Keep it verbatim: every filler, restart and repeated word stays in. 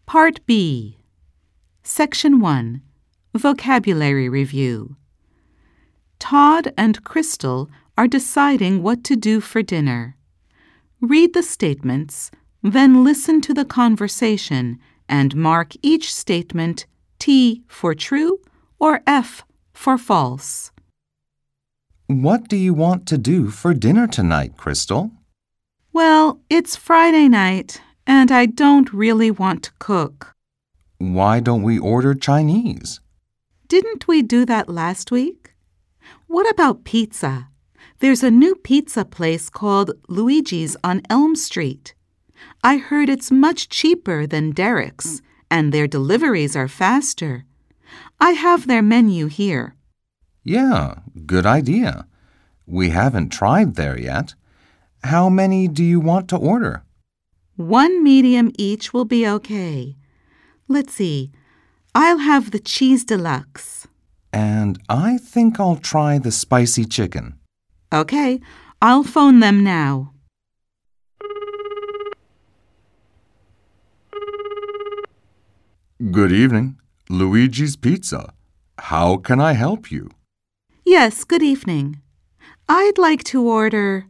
Part B. Section one. Vocabulary Review. Todd and Crystal are deciding what to do for dinner. Read the statements, then listen to the conversation and mark each statement T for true or F for false. What do you want to do for dinner tonight, Crystal? Well, it's Friday night, and I don't really want to cook. Why don't we order Chinese? Didn't we do that last week? What about pizza? There's a new pizza place called Luigi's on Elm Street. I heard it's much cheaper than Derek's, and their deliveries are faster. I have their menu here. Yeah, good idea. We haven't tried there yet. How many do you want to order? One medium each will be okay. Let's see. I'll have the cheese deluxe. And I think I'll try the spicy chicken. Okay, I'll phone them now. Good evening. Luigi's Pizza. How can I help you? Yes, good evening. I'd like to order